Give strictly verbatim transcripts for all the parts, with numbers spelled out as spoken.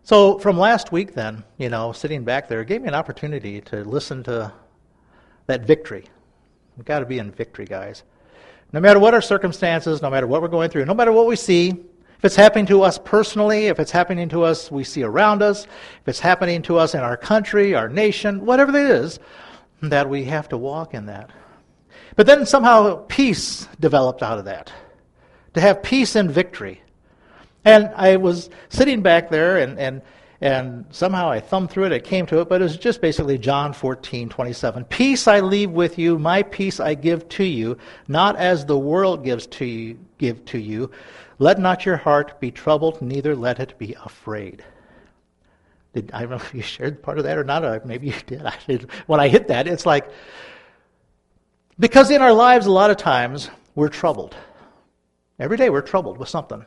So from last week then, you know, sitting back there, it gave me an opportunity to listen to that victory. We've got to be in victory, guys. No matter what our circumstances, no matter what we're going through, no matter what we see, if it's happening to us personally, if it's happening to us we see around us, if it's happening to us in our country, our nation, whatever it is, that we have to walk in that. But then somehow peace developed out of that. To have peace and victory. And I was sitting back there, and, and and somehow I thumbed through it, I came to it, but it was just basically John fourteen twenty-seven. Peace I leave with you, my peace I give to you, not as the world gives to you, give to you. Let not your heart be troubled, neither let it be afraid. Did, I don't know if you shared part of that or not, or maybe you did. I did. When I hit that, it's like, because in our lives a lot of times we're troubled. Every day we're troubled with something.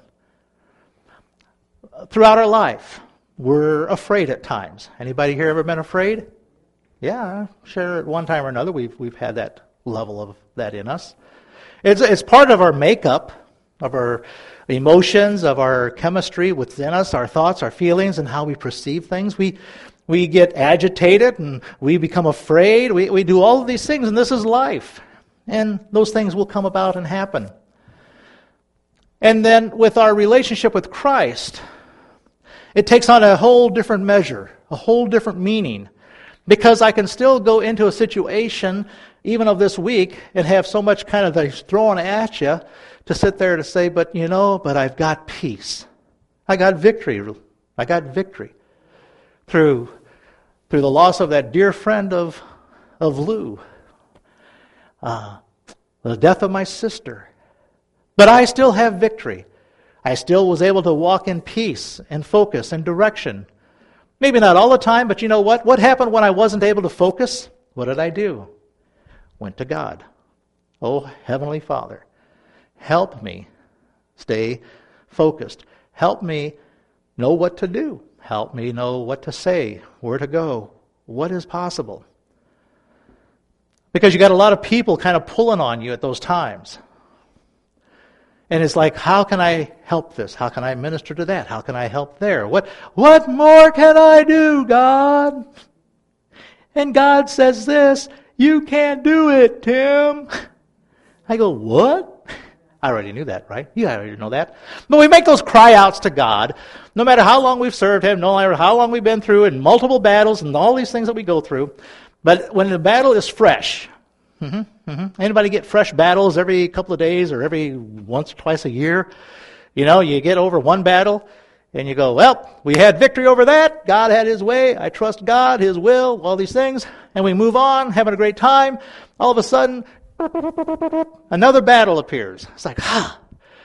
Throughout our life, we're afraid at times. Anybody here ever been afraid? Yeah, I'm sure at one time or another we've we've had that level of that in us. It's it's part of our makeup, of our emotions, of our chemistry within us, our thoughts, our feelings, and how we perceive things. We we get agitated and we become afraid. We we do all of these things, and this is life. And those things will come about and happen. And then with our relationship with Christ, it takes on a whole different measure, a whole different meaning. Because I can still go into a situation, even of this week, and have so much kind of things thrown at you to sit there to say, but you know, but I've got peace. I got victory. I got victory. Through through the loss of that dear friend of, of Lou. Uh, the death of my sister. But I still have victory. I still was able to walk in peace and focus and direction. Maybe not all the time, but you know what? What happened when I wasn't able to focus? What did I do? Went to God. Oh, Heavenly Father, help me stay focused. Help me know what to do. Help me know what to say, where to go, what is possible. Because you got a lot of people kind of pulling on you at those times. And it's like, how can I help this? How can I minister to that? How can I help there? What what more can I do, God? And God says this, you can't do it, Tim. I go, what? I already knew that, right? You already know that. But we make those cry outs to God, no matter how long we've served Him, no matter how long we've been through in multiple battles and all these things that we go through. But when the battle is fresh, Mm-hmm, mm-hmm. Anybody get fresh battles every couple of days or every once or twice a year? You know, you get over one battle and you go, well, we had victory over that. God had His way. I trust God, His will, all these things. And we move on, having a great time. All of a sudden, another battle appears. It's like, ah.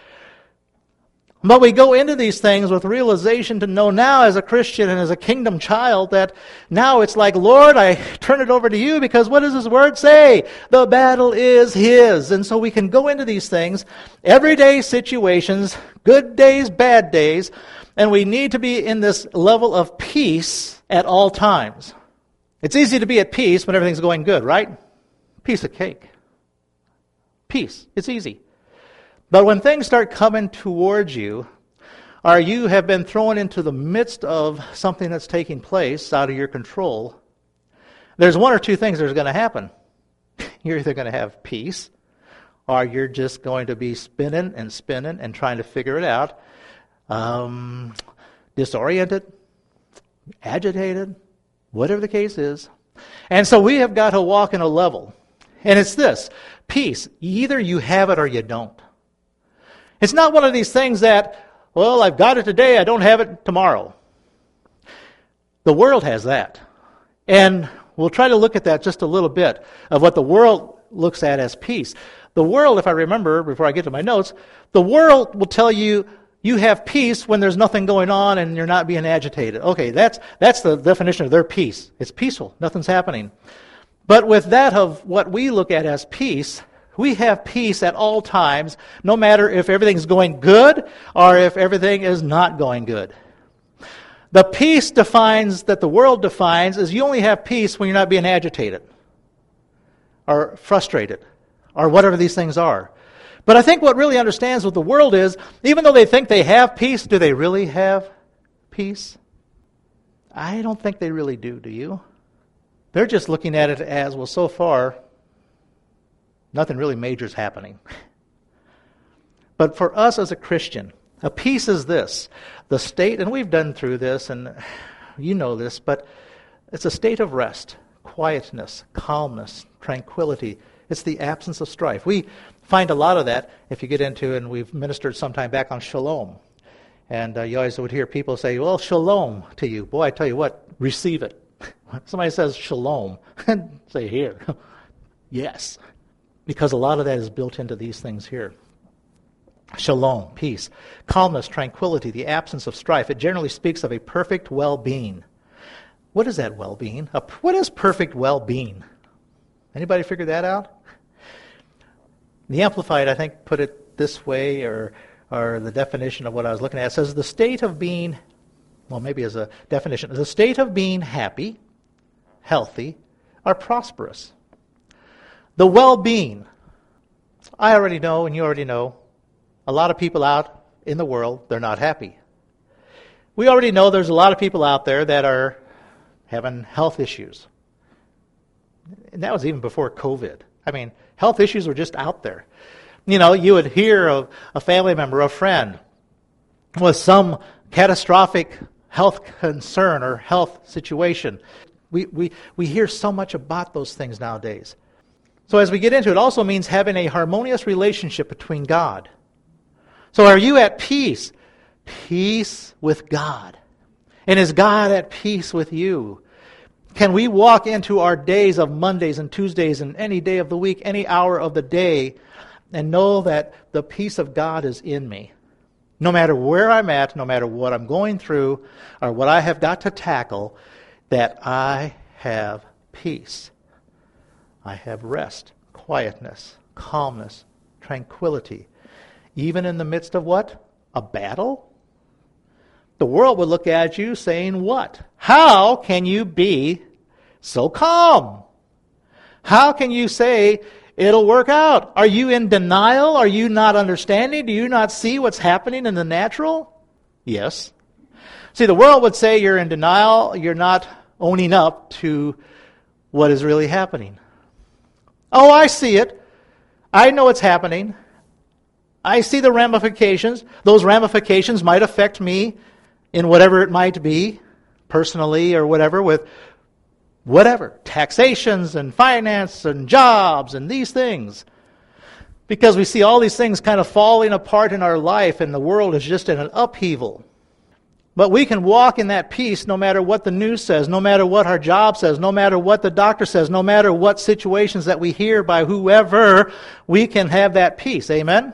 But we go into these things with realization to know now as a Christian and as a kingdom child that now it's like, Lord, I turn it over to you because what does His Word say? The battle is His. And so we can go into these things, everyday situations, good days, bad days, and we need to be in this level of peace at all times. It's easy to be at peace when everything's going good, right? Piece of cake. Peace. It's easy. But when things start coming towards you, or you have been thrown into the midst of something that's taking place out of your control, there's one or two things that are going to happen. You're either going to have peace, or you're just going to be spinning and spinning and trying to figure it out, um, disoriented, agitated, whatever the case is. And so we have got to walk in a level. And it's this, peace. Either you have it or you don't. It's not one of these things that, well, I've got it today, I don't have it tomorrow. The world has that. And we'll try to look at that just a little bit, of what the world looks at as peace. The world, if I remember, before I get to my notes, the world will tell you, you have peace when there's nothing going on and you're not being agitated. Okay, that's that's the definition of their peace. It's peaceful, nothing's happening. But with that of what we look at as peace, we have peace at all times, no matter if everything's going good or if everything is not going good. The peace defines, that the world defines, is you only have peace when you're not being agitated or frustrated or whatever these things are. But I think what really understands what the world is, even though they think they have peace, do they really have peace? I don't think they really do, do you? They're just looking at it as, well, so far, nothing really major is happening. But for us as a Christian, a peace is this. The state, and we've done through this, and you know this, but it's a state of rest, quietness, calmness, tranquility. It's the absence of strife. We find a lot of that if you get into, and we've ministered sometime back on shalom. And uh, you always would hear people say, well, shalom to you. Boy, I tell you what, receive it. Somebody says shalom, and say, here. Yes. Because a lot of that is built into these things here. Shalom, peace, calmness, tranquility, the absence of strife. It generally speaks of a perfect well-being. What is that well-being? A, what is perfect well-being? Anybody figure that out? The Amplified, I think, put it this way, or or the definition of what I was looking at. It says the state of being, well, maybe as a definition, the state of being happy, healthy, or prosperous. The well-being. I already know, and you already know, a lot of people out in the world, they're not happy. We already know there's a lot of people out there that are having health issues. And that was even before COVID. I mean, health issues were just out there. You know, you would hear of a family member, a friend, with some catastrophic health concern or health situation. We, we, we hear so much about those things nowadays. So as we get into it, it also means having a harmonious relationship between God. So are you at peace? Peace with God. And is God at peace with you? Can we walk into our days of Mondays and Tuesdays and any day of the week, any hour of the day, and know that the peace of God is in me? No matter where I'm at, no matter what I'm going through, or what I have got to tackle, that I have peace. I have rest, quietness, calmness, tranquility. Even in the midst of what? A battle? The world would look at you saying, what? How can you be so calm? How can you say it'll work out? Are you in denial? Are you not understanding? Do you not see what's happening in the natural? Yes. See, the world would say you're in denial, you're not owning up to what is really happening. Oh, I see it. I know it's happening. I see the ramifications. Those ramifications might affect me in whatever it might be, personally or whatever, with whatever, taxations and finance and jobs and these things. Because we see all these things kind of falling apart in our life and the world is just in an upheaval. But we can walk in that peace no matter what the news says, no matter what our job says, no matter what the doctor says, no matter what situations that we hear by whoever, we can have that peace. Amen?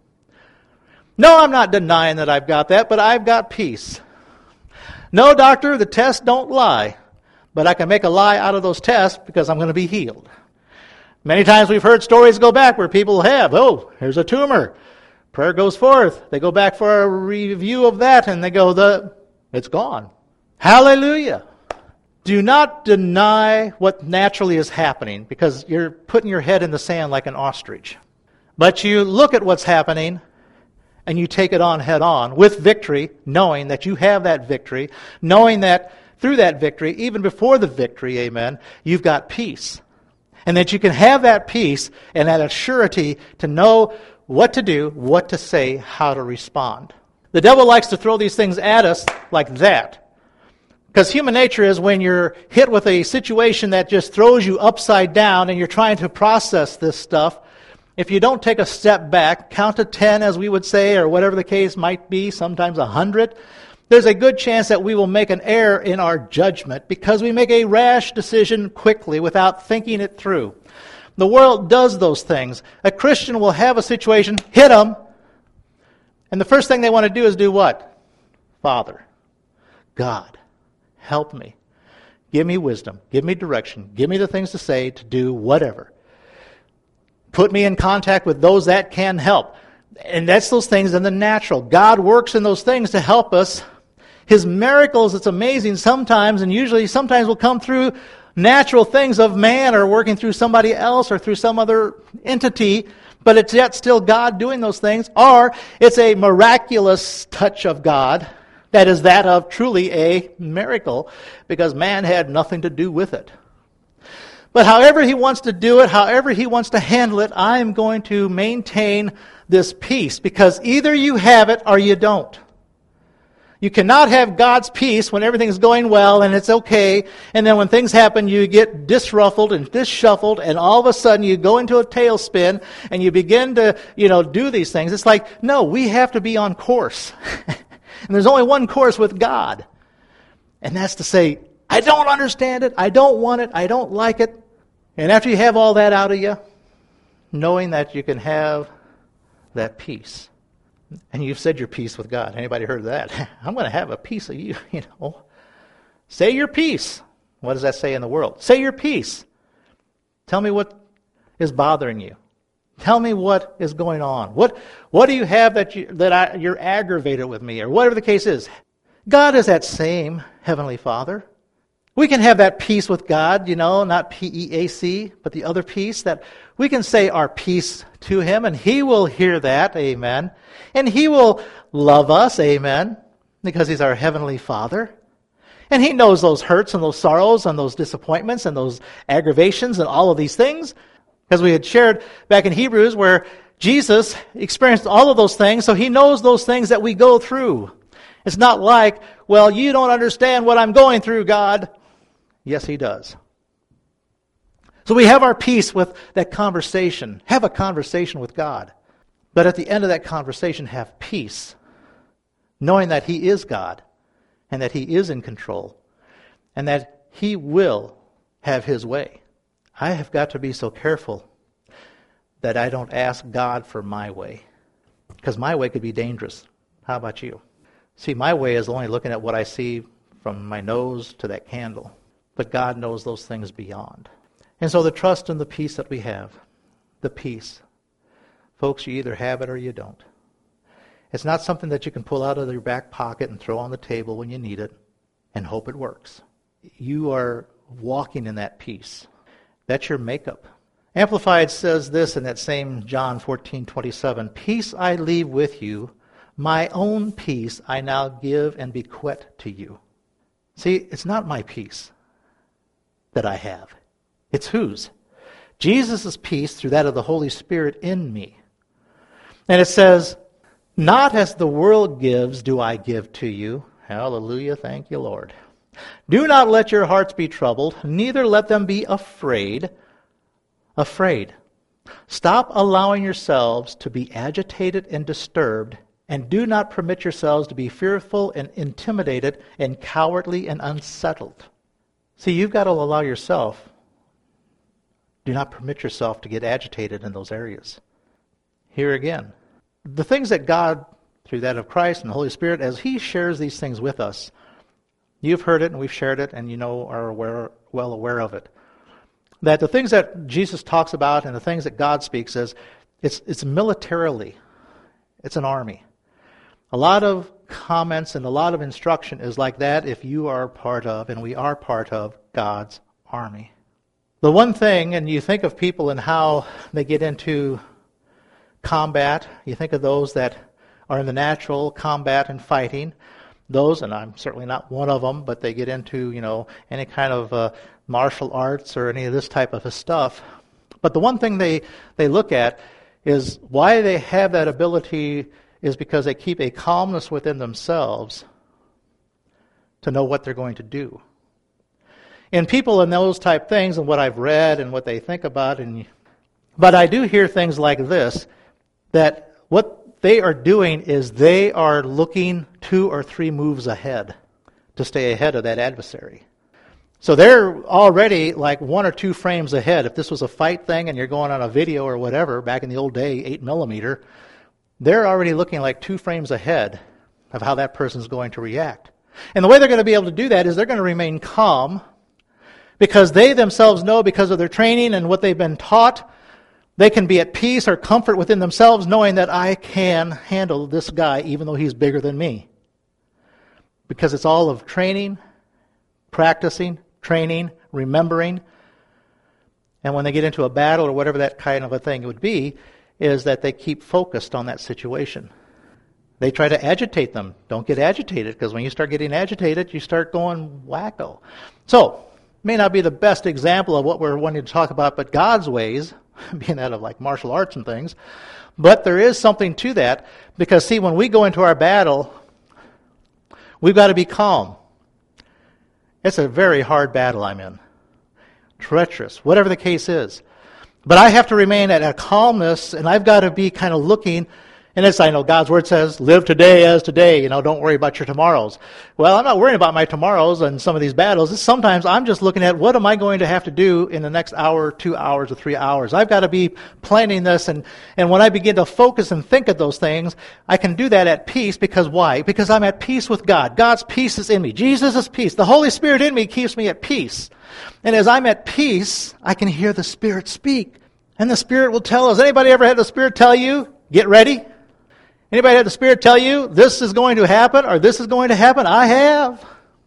No, I'm not denying that I've got that, but I've got peace. No, doctor, the tests don't lie, but I can make a lie out of those tests because I'm going to be healed. Many times we've heard stories go back where people have, oh, here's a tumor. Prayer goes forth. They go back for a review of that, and they go, the it's gone. Hallelujah. Do not deny what naturally is happening because you're putting your head in the sand like an ostrich. But you look at what's happening, and you take it on head on with victory, knowing that you have that victory, knowing that through that victory, even before the victory, amen, you've got peace. And that you can have that peace and that assurity to know what to do, what to say, how to respond. The devil likes to throw these things at us like that. Because human nature is when you're hit with a situation that just throws you upside down and you're trying to process this stuff, if you don't take a step back, count to ten as we would say, or whatever the case might be, sometimes a hundred, there's a good chance that we will make an error in our judgment because we make a rash decision quickly without thinking it through. The world does those things. A Christian will have a situation, hit them, and the first thing they want to do is do what? Father, God, help me. Give me wisdom. Give me direction. Give me the things to say, to do, whatever. Put me in contact with those that can help. And that's those things in the natural. God works in those things to help us. His miracles, it's amazing sometimes, and usually sometimes will come through natural things of man or working through somebody else or through some other entity, but it's yet still God doing those things. Or it's a miraculous touch of God that is that of truly a miracle, because man had nothing to do with it. But however he wants to do it, however he wants to handle it, I am going to maintain this peace, because either you have it or you don't. You cannot have God's peace when everything is going well and it's okay, and then when things happen you get disruffled and disshuffled, and all of a sudden you go into a tailspin and you begin to, you know, do these things. It's like, no, we have to be on course. And there's only one course with God. And that's to say, I don't understand it, I don't want it, I don't like it. And after you have all that out of you, knowing that you can have that peace. And you've said your peace with God. Anybody heard of that? I'm going to have a piece of you, you know. Say your peace. What does that say in the world? Say your peace. Tell me what is bothering you. Tell me what is going on. What what do you have that you that I, you're aggravated with me, or whatever the case is. God is that same Heavenly Father. We can have that peace with God, you know, not P E A C, but the other peace, that we can say our peace to Him, and He will hear that, amen. And He will love us, amen, because He's our Heavenly Father. And He knows those hurts and those sorrows and those disappointments and those aggravations and all of these things, because we had shared back in Hebrews where Jesus experienced all of those things, so He knows those things that we go through. It's not like, well, you don't understand what I'm going through, God. Yes, He does. So we have our peace with that conversation. Have a conversation with God. But at the end of that conversation, have peace, knowing that He is God and that He is in control and that He will have His way. I have got to be so careful that I don't ask God for my way, because my way could be dangerous. How about you? See, my way is only looking at what I see from my nose to that candle. But God knows those things beyond. And so the trust and the peace that we have, the peace, folks, you either have it or you don't. It's not something that you can pull out of your back pocket and throw on the table when you need it and hope it works. You are walking in that peace. That's your makeup. Amplified says this in that same John fourteen twenty-seven, "Peace I leave with you, my own peace I now give and bequeath to you." See, it's not my peace that I have. It's whose? Jesus' peace through that of the Holy Spirit in me. And it says, "Not as the world gives do I give to you." Hallelujah, thank you, Lord. "Do not let your hearts be troubled, neither let them be afraid." Afraid. Stop allowing yourselves to be agitated and disturbed, and do not permit yourselves to be fearful and intimidated and cowardly and unsettled. See, you've got to allow yourself, do not permit yourself to get agitated in those areas. Here again, the things that God, through that of Christ and the Holy Spirit, as He shares these things with us, you've heard it and we've shared it and you know are aware, well aware of it. That the things that Jesus talks about and the things that God speaks is, it's, it's militarily, it's an army. A lot of comments and a lot of instruction is like that if you are part of, and we are part of, God's army. The one thing, and you think of people and how they get into combat, you think of those that are in the natural combat and fighting, those, and I'm certainly not one of them, but they get into, you know, any kind of uh, martial arts or any of this type of stuff. But the one thing they, they look at is why they have that ability is because they keep a calmness within themselves to know what they're going to do. And people in those type things, and what I've read and what they think about, and but I do hear things like this, that what they are doing is they are looking two or three moves ahead to stay ahead of that adversary. So they're already like one or two frames ahead. If this was a fight thing and you're going on a video or whatever, back in the old day, eight millimeter, they're already looking like two frames ahead of how that person's going to react. And the way they're going to be able to do that is they're going to remain calm, because they themselves know, because of their training and what they've been taught, they can be at peace or comfort within themselves knowing that I can handle this guy even though he's bigger than me. Because it's all of training, practicing, training, remembering. And when they get into a battle or whatever that kind of a thing would be, is that they keep focused on that situation. They try to agitate them. Don't get agitated, because when you start getting agitated, you start going wacko. So, may not be the best example of what we're wanting to talk about, but God's ways, being that of like martial arts and things, but there is something to that, because see, when we go into our battle, we've got to be calm. It's a very hard battle I'm in. Treacherous, whatever the case is. But I have to remain at a calmness, and I've got to be kind of looking. And as I know, God's Word says, live today as today. You know, don't worry about your tomorrows. Well, I'm not worrying about my tomorrows and some of these battles. Sometimes I'm just looking at what am I going to have to do in the next hour, two hours, or three hours. I've got to be planning this. And, and when I begin to focus and think of those things, I can do that at peace. Because why? Because I'm at peace with God. God's peace is in me. Jesus' peace. The Holy Spirit in me keeps me at peace. And as I'm at peace, I can hear the Spirit speak. And the Spirit will tell us. Anybody ever had the Spirit tell you, get ready? Anybody had the Spirit tell you, this is going to happen or this is going to happen? I have.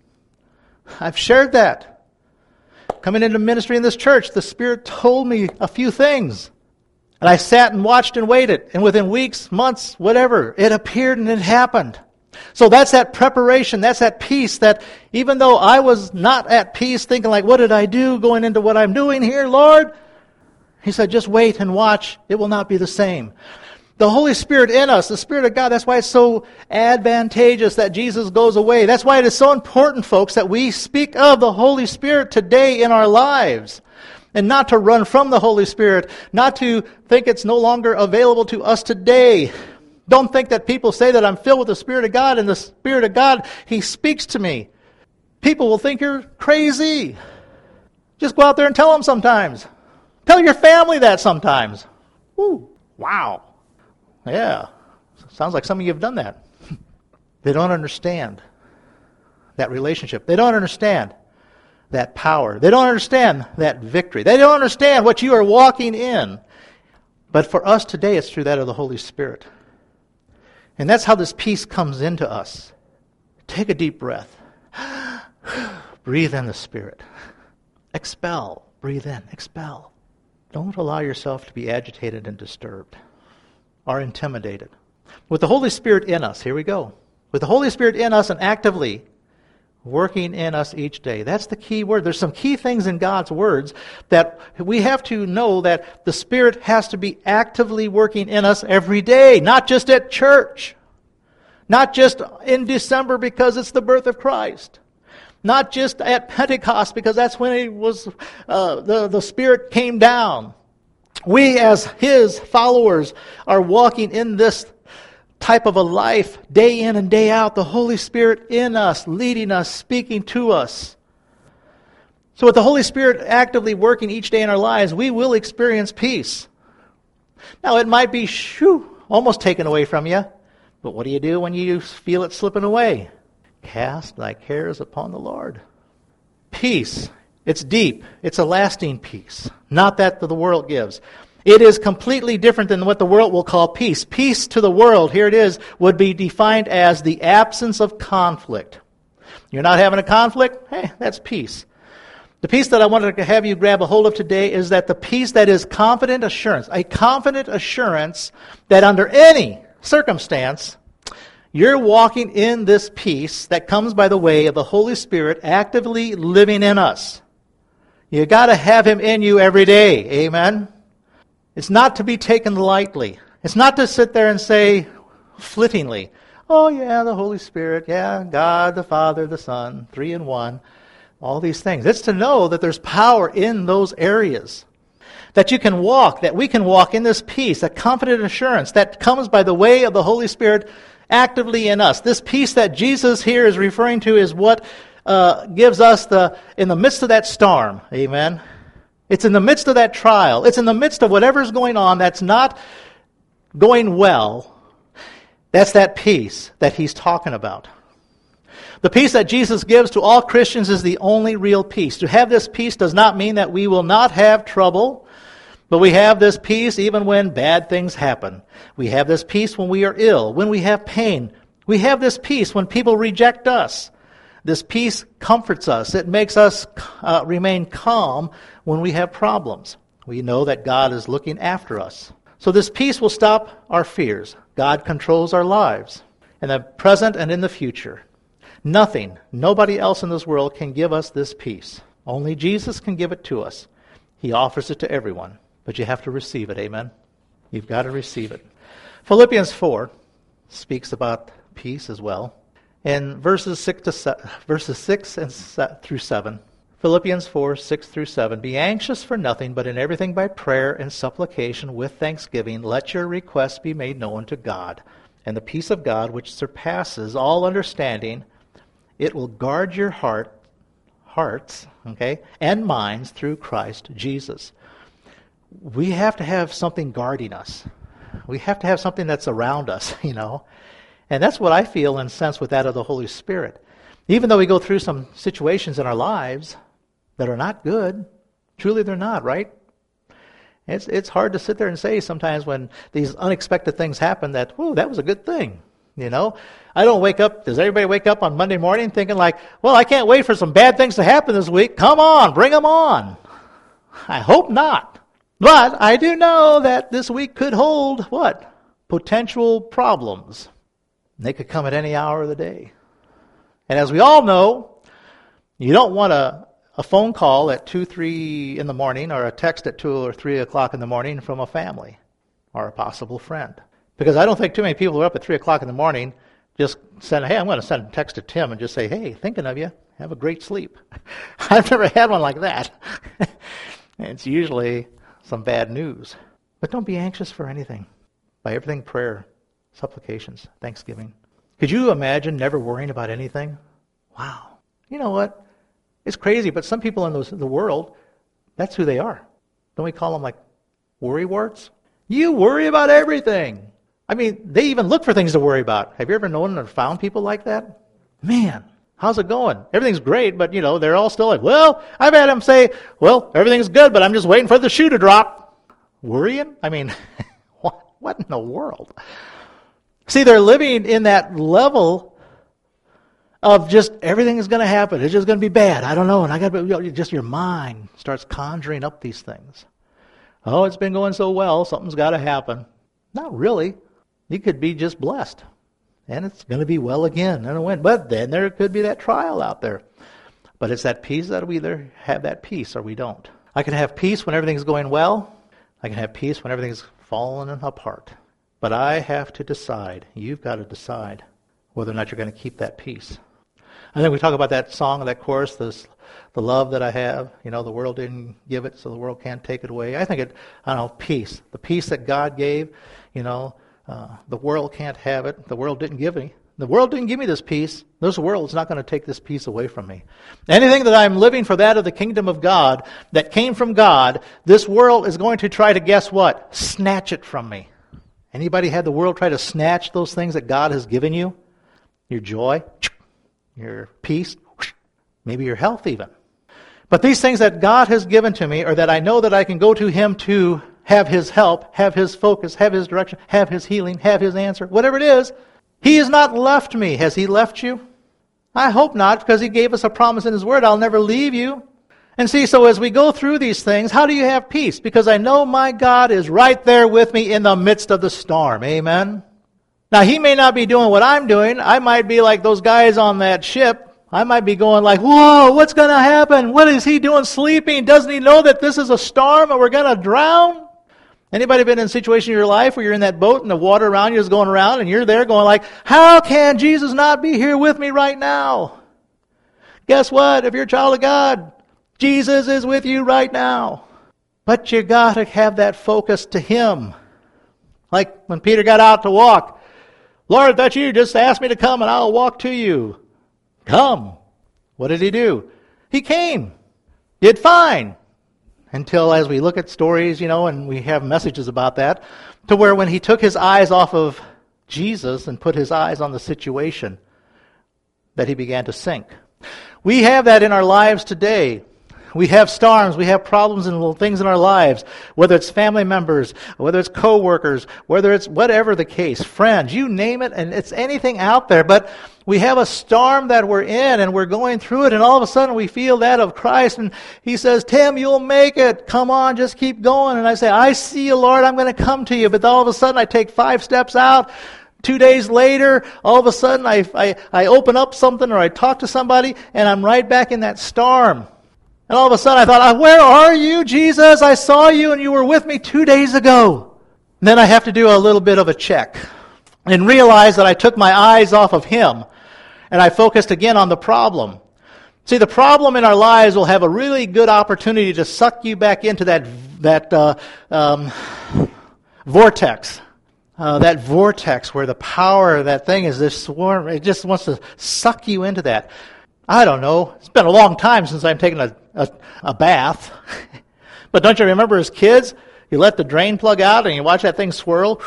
I've shared that. Coming into ministry in this church, the Spirit told me a few things. And I sat and watched and waited. And within weeks, months, whatever, it appeared and it happened. So that's that preparation, that's that peace that even though I was not at peace, thinking like, what did I do going into what I'm doing here, Lord? He said, just wait and watch. It will not be the same. The Holy Spirit in us, the Spirit of God, that's why it's so advantageous that Jesus goes away. That's why it is so important, folks, that we speak of the Holy Spirit today in our lives. And not to run from the Holy Spirit, not to think it's no longer available to us today. Don't think that people say that I'm filled with the Spirit of God, and the Spirit of God, He speaks to me. People will think you're crazy. Just go out there and tell them sometimes. Tell your family that sometimes. Woo, wow. Yeah, sounds like some of you have done that. They don't understand that relationship. They don't understand that power. They don't understand that victory. They don't understand what you are walking in. But for us today, it's through that of the Holy Spirit. And that's how this peace comes into us. Take a deep breath. Breathe in the Spirit. Expel. Breathe in. Expel. Don't allow yourself to be agitated and disturbed or intimidated. With the Holy Spirit in us, here we go. With the Holy Spirit in us and actively working in us each day. That's the key word. There's some key things in God's words that we have to know, that the Spirit has to be actively working in us every day, not just at church, not just in December because it's the birth of Christ, not just at Pentecost because that's when it was uh, the, the Spirit came down. We as His followers are walking in this type of a life day in and day out. The Holy Spirit in us, leading us, speaking to us. So with the Holy Spirit actively working each day in our lives, we will experience peace. Now it might be shoo, almost taken away from you, but what do you do when you feel it slipping away? Cast thy cares upon the Lord. Peace. It's deep. It's a lasting peace, not that the world gives. It is completely different than what the world will call peace. Peace to the world, here it is, would be defined as the absence of conflict. You're not having a conflict? Hey, that's peace. The peace that I wanted to have you grab a hold of today is that the peace that is confident assurance, a confident assurance that under any circumstance, you're walking in this peace that comes by the way of the Holy Spirit actively living in us. You got to have Him in you every day. Amen? It's not to be taken lightly. It's not to sit there and say flittingly, oh yeah, the Holy Spirit, yeah, God, the Father, the Son, three in one, all these things. It's to know that there's power in those areas. That you can walk, that we can walk in this peace, that confident assurance that comes by the way of the Holy Spirit actively in us. This peace that Jesus here is referring to is what uh, gives us the, in the midst of that storm, amen? It's in the midst of that trial. It's in the midst of whatever's going on that's not going well. That's that peace that He's talking about. The peace that Jesus gives to all Christians is the only real peace. To have this peace does not mean that we will not have trouble, but we have this peace even when bad things happen. We have this peace when we are ill, when we have pain. We have this peace when people reject us. This peace comforts us. It makes us uh, remain calm when we have problems. We know that God is looking after us. So this peace will stop our fears. God controls our lives. in the present and in the future. Nothing, nobody else in this world can give us this peace. Only Jesus can give it to us. He offers it to everyone, but you have to receive it, amen? You've got to receive it. Philippians four speaks about peace as well. In verses six to se- verses six and se- through seven, Philippians four, six through seven, be anxious for nothing, but in everything by prayer and supplication with thanksgiving, let your requests be made known to God. And the peace of God, which surpasses all understanding, it will guard your heart, hearts, okay, and minds through Christ Jesus. We have to have something guarding us. We have to have something that's around us, you know. And that's what I feel and sense with that of the Holy Spirit. Even though we go through some situations in our lives that are not good, truly they're not, right? It's it's hard to sit there and say sometimes when these unexpected things happen that, whoa, that was a good thing. You know, I don't wake up, does everybody wake up on Monday morning thinking like, well, I can't wait for some bad things to happen this week. Come on, bring them on. I hope not. But I do know that this week could hold what? Potential problems. They could come at any hour of the day. And as we all know, you don't want a, a phone call at two, three in the morning or a text at two or three o'clock in the morning from a family or a possible friend. Because I don't think too many people are up at three o'clock in the morning just saying, hey, I'm going to send a text to Tim and just say, hey, thinking of you. Have a great sleep. I've never had one like that. It's usually some bad news. But don't be anxious for anything. By everything, prayer, supplications, thanksgiving. Could you imagine never worrying about anything? Wow. You know what? It's crazy, but some people in those, the world, that's who they are. Don't we call them like worrywarts? You worry about everything. I mean, they even look for things to worry about. Have you ever known or found people like that? Man, how's it going? Everything's great, but, you know, they're all still like, well, I've had them say, well, everything's good, but I'm just waiting for the shoe to drop. Worrying? I mean, what, what in the world? See, they're living in that level of just everything is going to happen. It's just going to be bad. I don't know. And I got to, you know, just your mind starts conjuring up these things. Oh, it's been going so well. Something's got to happen. Not really. You could be just blessed. And it's going to be well again and a win. But then there could be that trial out there. But it's that peace that we either have that peace or we don't. I can have peace when everything's going well. I can have peace when everything's falling apart. But I have to decide. You've got to decide whether or not you're going to keep that peace. I think we talk about that song, that chorus, this, the love that I have. You know, the world didn't give it, so the world can't take it away. I think it, I don't know, peace. The peace that God gave, you know, uh, the world can't have it. The world didn't give me. The world didn't give me this peace. This world's not going to take this peace away from me. Anything that I'm living for that of the kingdom of God, that came from God, this world is going to try to, guess what? Snatch it from me. Anybody had the world try to snatch those things that God has given you? Your joy, your peace, maybe your health even. But these things that God has given to me, or that I know that I can go to Him to have His help, have His focus, have His direction, have His healing, have His answer, whatever it is, He has not left me. Has He left you? I hope not, because He gave us a promise in His Word, I'll never leave you. And see, so as we go through these things, how do you have peace? Because I know my God is right there with me in the midst of the storm. Amen? Now, He may not be doing what I'm doing. I might be like those guys on that ship. I might be going like, whoa, what's going to happen? What is He doing sleeping? Doesn't He know that this is a storm and we're going to drown? Anybody been in a situation in your life where you're in that boat and the water around you is going around and you're there going like, how can Jesus not be here with me right now? Guess what? If you're a child of God, Jesus is with you right now. But you got to have that focus to Him. Like when Peter got out to walk. Lord, that's you. Just ask me to come and I'll walk to you. Come. What did he do? He came. Did fine. Until as we look at stories, you know, and we have messages about that, to where when he took his eyes off of Jesus and put his eyes on the situation, that he began to sink. We have that in our lives today. We have storms, we have problems and little things in our lives, whether it's family members, whether it's co-workers, whether it's whatever the case, friends, you name it, and it's anything out there. But we have a storm that we're in, and we're going through it, and all of a sudden we feel that of Christ, and He says, Tim, you'll make it. Come on, just keep going. And I say, I see you, Lord, I'm going to come to you. But all of a sudden I take five steps out, Two days later, all of a sudden I, I, I open up something or I talk to somebody and I'm right back in that storm. And all of a sudden I thought, where are you, Jesus? I saw you and you were with me two days ago. And then I have to do a little bit of a check and realize that I took my eyes off of him and I focused again on the problem. See, the problem in our lives will have a really good opportunity to suck you back into that, that uh, um, vortex. Uh, that vortex where the power of that thing is this swarm, it just wants to suck you into that. I don't know. It's been a long time since I've taken a, a, a bath. But don't you remember as kids, you let the drain plug out and you watch that thing swirl?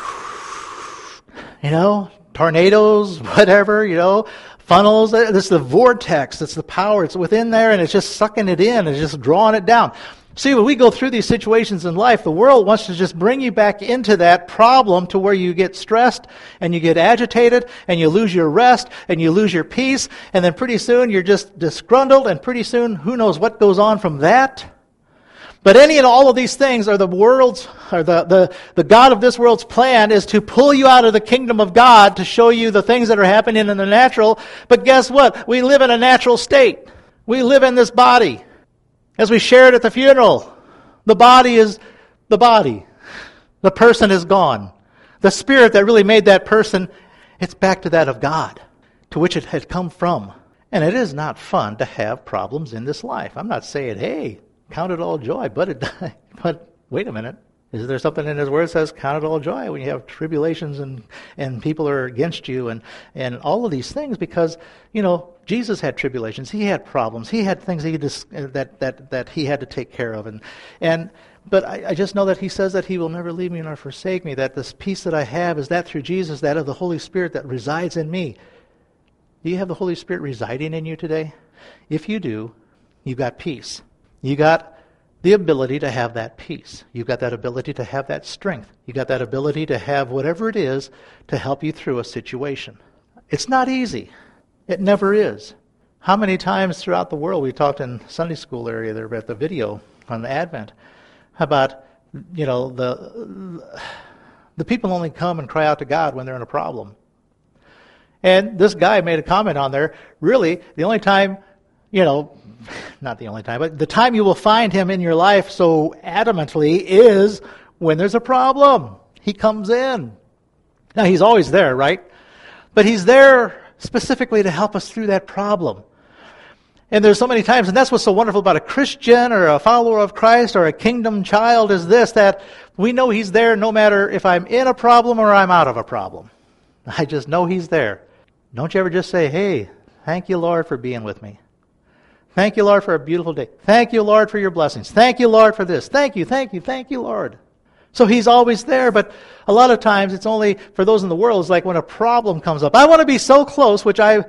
You know, tornadoes, whatever, you know, funnels. This is the vortex. It's the power. It's within there and it's just sucking it in. It's just drawing it down. See, when we go through these situations in life, the world wants to just bring you back into that problem to where you get stressed and you get agitated and you lose your rest and you lose your peace and then pretty soon you're just disgruntled and pretty soon who knows what goes on from that. But any and all of these things are the world's, or the, the, the God of this world's plan is to pull you out of the kingdom of God to show you the things that are happening in the natural. But guess what? We live in a natural state. We live in this body. As we shared at the funeral, the body is the body. The person is gone. The spirit that really made that person, it's back to that of God, to which it had come from. And it is not fun to have problems in this life. I'm not saying, hey, count it all joy, but it, but wait a minute. Is there something in His Word that says count it all joy when you have tribulations and, and people are against you and, and all of these things? Because, you know, Jesus had tribulations. He had problems. He had things he dis- that, that, that he had to take care of. And, and But I, I just know that He says that He will never leave me nor forsake me, that this peace that I have is that through Jesus, that of the Holy Spirit that resides in me. Do you have the Holy Spirit residing in you today? If you do, you've got peace. You got the ability to have that peace. You've got that ability to have that strength. You've got that ability to have whatever it is to help you through a situation. It's not easy. It never is. How many times throughout the world, we talked in Sunday school area there about the video on the Advent, about, you know, the the people only come and cry out to God when they're in a problem. And this guy made a comment on there, really, the only time, you know, not the only time, but the time you will find Him in your life so adamantly is when there's a problem. He comes in. Now, He's always there, right? But He's there specifically to help us through that problem. And there's so many times, and that's what's so wonderful about a Christian or a follower of Christ or a kingdom child is this, that we know He's there no matter if I'm in a problem or I'm out of a problem. I just know He's there. Don't you ever just say, hey, thank you, Lord, for being with me. Thank you, Lord, for a beautiful day. Thank you, Lord, for your blessings. Thank you, Lord, for this. Thank you, thank you, thank you, Lord. So He's always there, but a lot of times it's only for those in the world, it's like when a problem comes up. I want to be so close, which I,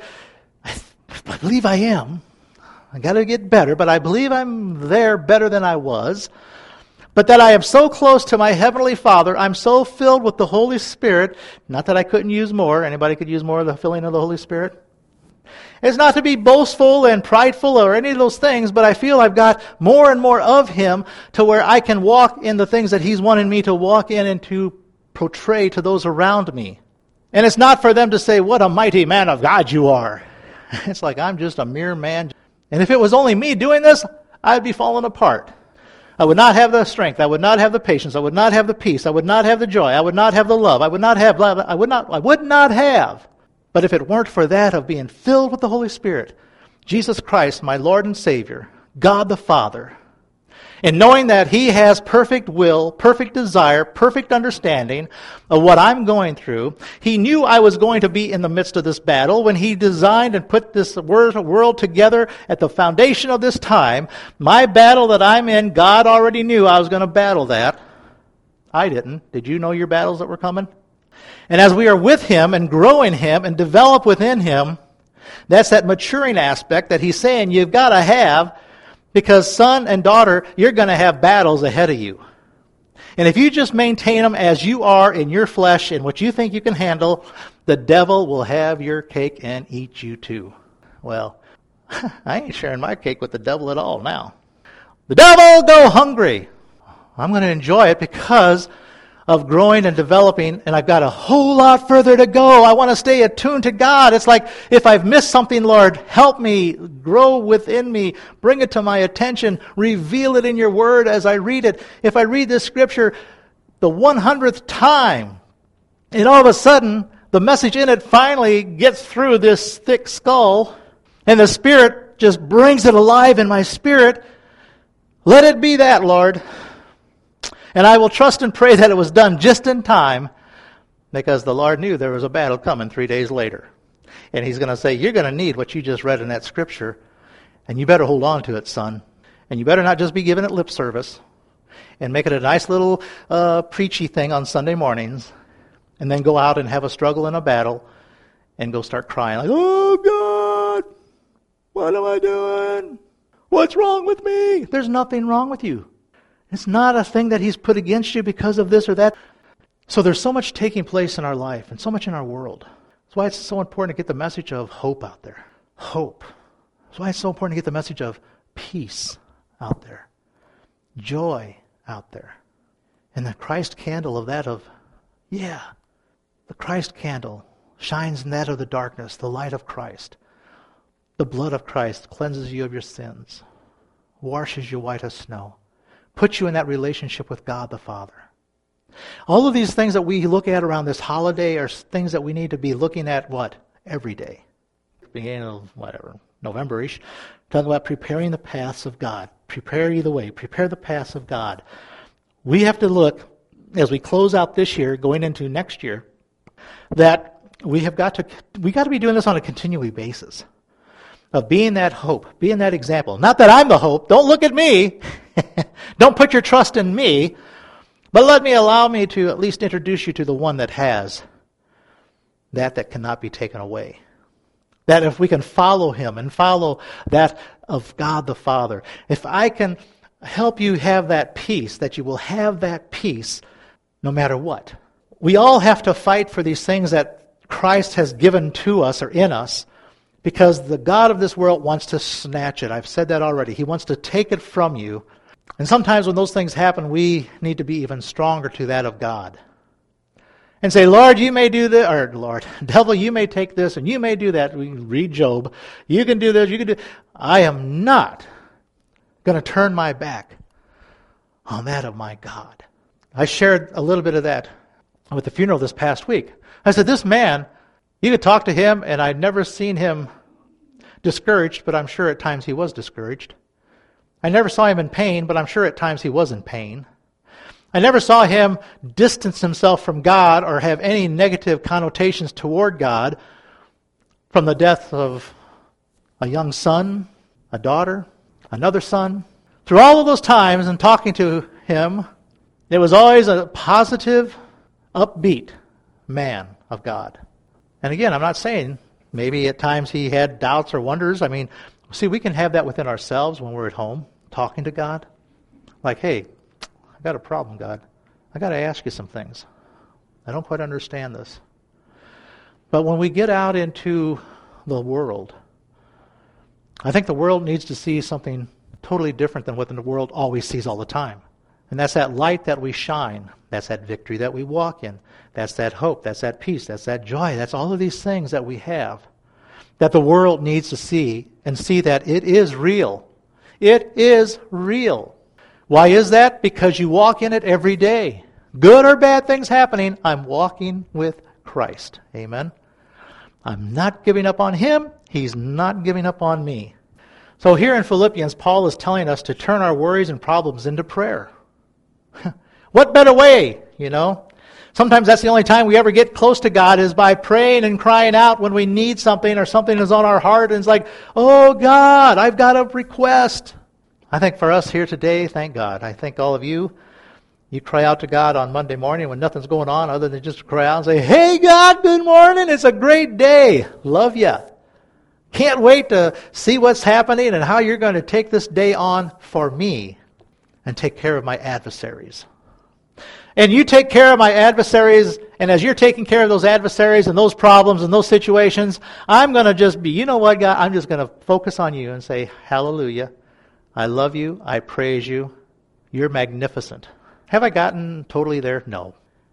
I believe I am. I got to get better, but I believe I'm there better than I was. But that I am so close to my Heavenly Father, I'm so filled with the Holy Spirit, not that I couldn't use more. Anybody could use more of the filling of the Holy Spirit? It's not to be boastful and prideful or any of those things, but I feel I've got more and more of Him to where I can walk in the things that He's wanted me to walk in and to portray to those around me. And it's not for them to say, what a mighty man of God you are. It's like I'm just a mere man. And if it was only me doing this, I'd be falling apart. I would not have the strength. I would not have the patience. I would not have the peace. I would not have the joy. I would not have the love. I would not have, I would not, I would not have. But if it weren't for that of being filled with the Holy Spirit, Jesus Christ, my Lord and Savior, God the Father, and knowing that He has perfect will, perfect desire, perfect understanding of what I'm going through, He knew I was going to be in the midst of this battle when He designed and put this world together at the foundation of this time. My battle that I'm in, God already knew I was going to battle that. I didn't. Did you know your battles that were coming? And as we are with Him and grow in Him and develop within Him, that's that maturing aspect that He's saying you've got to have, because son and daughter, you're going to have battles ahead of you. And if you just maintain them as you are in your flesh and what you think you can handle, the devil will have your cake and eat you too. Well, I ain't sharing my cake with the devil at all now. The devil, go hungry. I'm going to enjoy it because of growing and developing, and I've got a whole lot further to go. I want to stay attuned to God. It's like, if I've missed something, Lord, help me, grow within me, bring it to my attention, reveal it in your word as I read it. If I read this scripture the one hundredth time, and all of a sudden, the message in it finally gets through this thick skull, and the Spirit just brings it alive in my spirit, let it be that, Lord. And I will trust and pray that it was done just in time, because the Lord knew there was a battle coming three days later. And He's going to say, you're going to need what you just read in that scripture, and you better hold on to it, son. And you better not just be giving it lip service and make it a nice little uh, preachy thing on Sunday mornings, and then go out and have a struggle and a battle and go start crying like, oh, God, what am I doing? What's wrong with me? There's nothing wrong with you. It's not a thing that He's put against you because of this or that. So there's so much taking place in our life and so much in our world. That's why it's so important to get the message of hope out there. Hope. That's why it's so important to get the message of peace out there. Joy out there. And the Christ candle of that of, yeah, the Christ candle shines in that of the darkness, the light of Christ. The blood of Christ cleanses you of your sins, washes you white as snow, puts you in that relationship with God the Father. All of these things that we look at around this holiday are things that we need to be looking at, what? Every day. Beginning of, whatever, November-ish, talking about preparing the paths of God. Prepare you the way. Prepare the paths of God. We have to look, as we close out this year, going into next year, that we have got to, we got to be doing this on a continuing basis. Of being that hope, being that example. Not that I'm the hope. Don't look at me. Don't put your trust in me. But let me allow me to at least introduce you to the one that has that that cannot be taken away. That if we can follow Him and follow that of God the Father, if I can help you have that peace, that you will have that peace no matter what. We all have to fight for these things that Christ has given to us or in us, because the God of this world wants to snatch it. I've said that already. He wants to take it from you. And sometimes when those things happen, we need to be even stronger to that of God. And say, Lord, you may do this, or Lord, devil, you may take this, and you may do that. We read Job. You can do this, you can do... I am not going to turn my back on that of my God. I shared a little bit of that with the funeral this past week. I said, this man... You could talk to him, and I'd never seen him discouraged, but I'm sure at times he was discouraged. I never saw him in pain, but I'm sure at times he was in pain. I never saw him distance himself from God or have any negative connotations toward God from the death of a young son, a daughter, another son. Through all of those times and talking to him, it was always a positive, upbeat man of God. And again, I'm not saying maybe at times he had doubts or wonders. I mean, see, we can have that within ourselves when we're at home talking to God. Like, hey, I got a problem, God. I got to ask you some things. I don't quite understand this. But when we get out into the world, I think the world needs to see something totally different than what the world always sees all the time. And that's that light that we shine. That's that victory that we walk in. That's that hope. That's that peace. That's that joy. That's all of these things that we have that the world needs to see and see that it is real. It is real. Why is that? Because you walk in it every day. Good or bad things happening, I'm walking with Christ. Amen? I'm not giving up on Him. He's not giving up on me. So here in Philippians, Paul is telling us to turn our worries and problems into prayer. What better way, you know? Sometimes that's the only time we ever get close to God is by praying and crying out when we need something or something is on our heart and it's like, oh God, I've got a request. I think for us here today, thank God. I think all of you, you cry out to God on Monday morning when nothing's going on other than just cry out and say, hey God, good morning. It's a great day. Love ya. Can't wait to see what's happening and how you're going to take this day on for me and take care of my adversaries. And you take care of my adversaries, and as you're taking care of those adversaries and those problems and those situations, I'm going to just be, you know what, God, I'm just going to focus on you and say, hallelujah, I love you, I praise you, you're magnificent. Have I gotten totally there? No.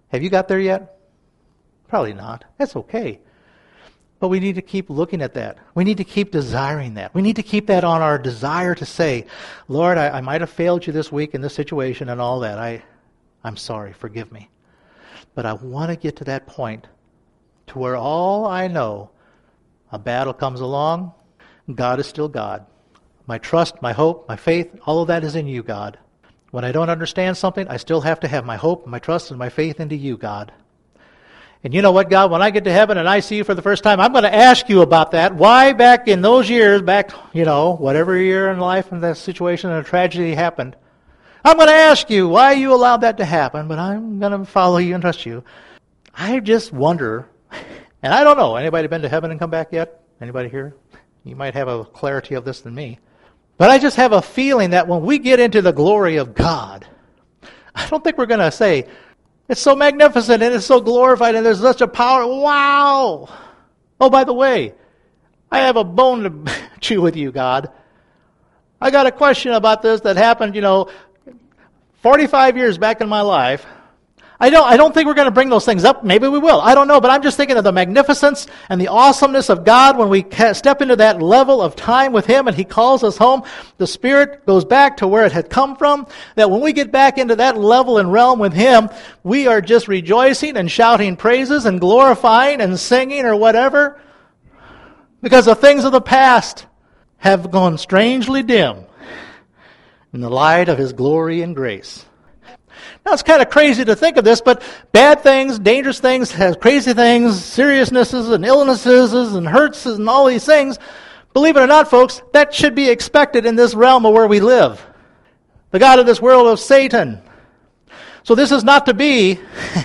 Have you got there yet? Probably not. That's okay. But we need to keep looking at that. We need to keep desiring that. We need to keep that on our desire to say, Lord, I, I might have failed you this week in this situation and all that. I, I'm sorry. Forgive me. But I want to get to that point to where all I know, a battle comes along, God is still God. My trust, my hope, my faith, all of that is in you, God. When I don't understand something, I still have to have my hope, my trust, and my faith into you, God. And you know what, God? When I get to heaven and I see you for the first time, I'm going to ask you about that. Why back in those years, back, you know, whatever year in life and that situation and a tragedy happened, I'm going to ask you why you allowed that to happen, but I'm going to follow you and trust you. I just wonder, and I don't know, anybody been to heaven and come back yet? Anybody here? You might have a clarity of this than me. But I just have a feeling that when we get into the glory of God, I don't think we're going to say, it's so magnificent and it's so glorified and there's such a power. Wow! Oh, by the way, I have a bone to chew with you, God. I got a question about this that happened, you know, forty-five years back in my life. I don't, I don't think we're going to bring those things up. Maybe we will. I don't know. But I'm just thinking of the magnificence and the awesomeness of God when we step into that level of time with Him and He calls us home. The Spirit goes back to where it had come from. That when we get back into that level and realm with Him, we are just rejoicing and shouting praises and glorifying and singing or whatever. Because the things of the past have gone strangely dim in the light of His glory and grace. Now, it's kind of crazy to think of this, but bad things, dangerous things, have crazy things, seriousnesses and illnesses and hurts and all these things, believe it or not, folks, that should be expected in this realm of where we live. The God of this world of Satan. So this is not to be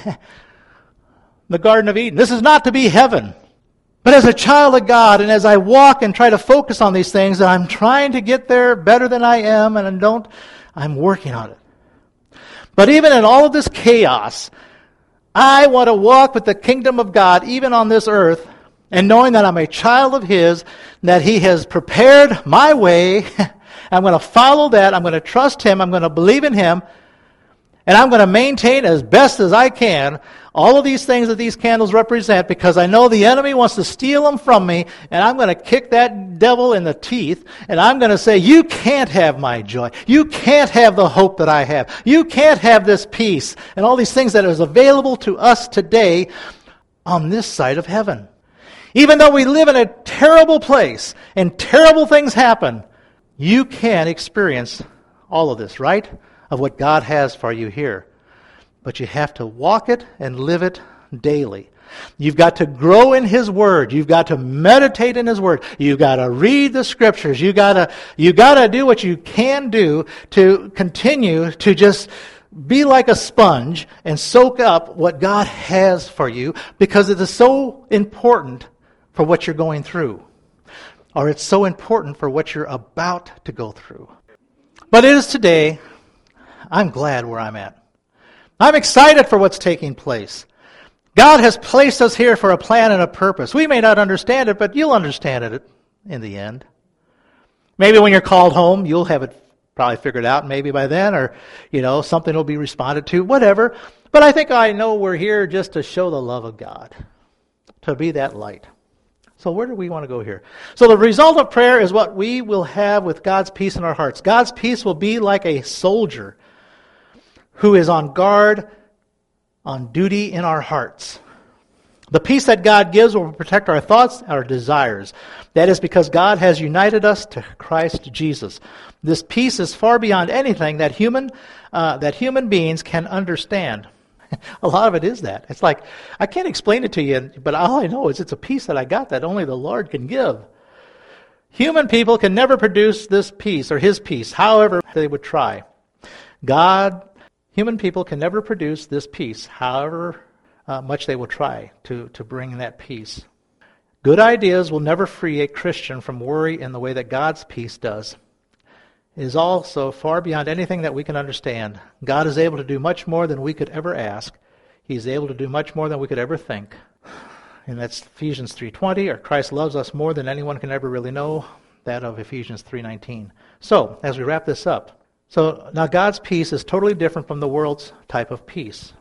the Garden of Eden. This is not to be heaven. But as a child of God, and as I walk and try to focus on these things, and I'm trying to get there better than I am, and I don't, I'm working on it. But even in all of this chaos, I want to walk with the kingdom of God, even on this earth, and knowing that I'm a child of His, that He has prepared my way. I'm going to follow that. I'm going to trust Him. I'm going to believe in Him. And I'm going to maintain as best as I can all of these things that these candles represent, because I know the enemy wants to steal them from me, and I'm going to kick that devil in the teeth, and I'm going to say, you can't have my joy. You can't have the hope that I have. You can't have this peace and all these things that is available to us today on this side of heaven. Even though we live in a terrible place and terrible things happen, you can experience all of this, right? Of what God has for you here. But you have to walk it and live it daily. You've got to grow in His Word. You've got to meditate in His Word. You've got to read the Scriptures. You've got to, you've got to do what you can do to continue to just be like a sponge and soak up what God has for you, because it is so important for what you're going through. Or it's so important for what you're about to go through. But it is today, I'm glad where I'm at. I'm excited for what's taking place. God has placed us here for a plan and a purpose. We may not understand it, but you'll understand it in the end. Maybe when you're called home, you'll have it probably figured out maybe by then, or, you know, something will be responded to, whatever. But I think I know we're here just to show the love of God, to be that light. So where do we want to go here? So the result of prayer is what we will have with God's peace in our hearts. God's peace will be like a soldier who is on guard, on duty in our hearts. The peace that God gives will protect our thoughts, our desires. That is because God has united us to Christ Jesus. This peace is far beyond anything that human uh, that human beings can understand. A lot of it is that. It's like, I can't explain it to you, but all I know is it's a peace that I got that only the Lord can give. Human people can never produce this peace or His peace, however they would try. God Human people can never produce this peace, however uh, much they will try to, to bring that peace. Good ideas will never free a Christian from worry in the way that God's peace does. It is also far beyond anything that we can understand. God is able to do much more than we could ever ask. He's able to do much more than we could ever think. And that's Ephesians three twenty, or Christ loves us more than anyone can ever really know, that of Ephesians three nineteen. So, as we wrap this up, So now God's peace is totally different from the world's type of peace.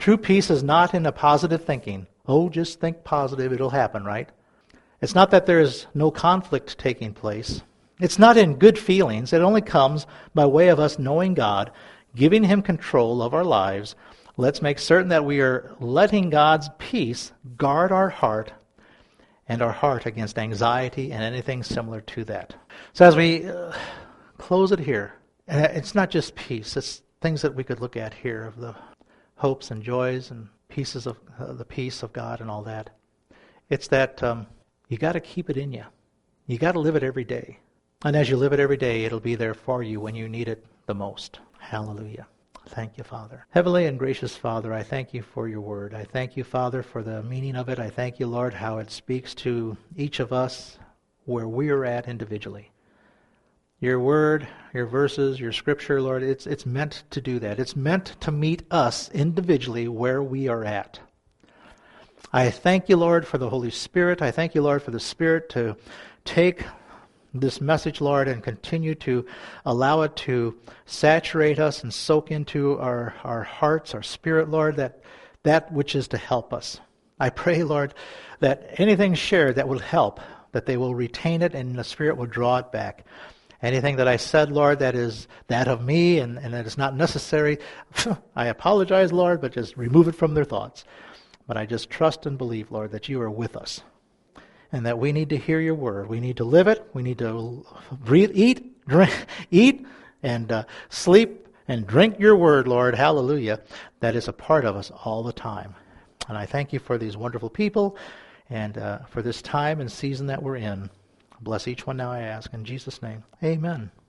True peace is not in a positive thinking. Oh, just think positive, it'll happen, right? It's not that there is no conflict taking place. It's not in good feelings. It only comes by way of us knowing God, giving Him control of our lives. Let's make certain that we are letting God's peace guard our heart and our heart against anxiety and anything similar to that. So as we uh, close it here, it's not just peace. It's things that we could look at here of the hopes and joys and pieces of uh, the peace of God and all that. It's that um, you got to keep it in you. You got to live it every day. And as you live it every day, it'll be there for you when you need it the most. Hallelujah. Thank you, Father. Heavenly and gracious Father, I thank you for your word. I thank you, Father, for the meaning of it. I thank you, Lord, how it speaks to each of us where we are at individually. Your word, your verses, your scripture, Lord, it's it's meant to do that. It's meant to meet us individually where we are at. I thank you, Lord, for the Holy Spirit. I thank you, Lord, for the Spirit to take this message, Lord, and continue to allow it to saturate us and soak into our, our hearts, our spirit, Lord, that that which is to help us. I pray, Lord, that anything shared that will help, that they will retain it and the Spirit will draw it back. Anything that I said, Lord, that is that of me and, and that is not necessary, I apologize, Lord, but just remove it from their thoughts. But I just trust and believe, Lord, that you are with us. And that we need to hear your word. We need to live it. We need to breathe, eat, drink, eat, and uh, sleep and drink your word, Lord. Hallelujah. That is a part of us all the time. And I thank you for these wonderful people and uh, for this time and season that we're in. Bless each one now, I ask. In Jesus' name, amen.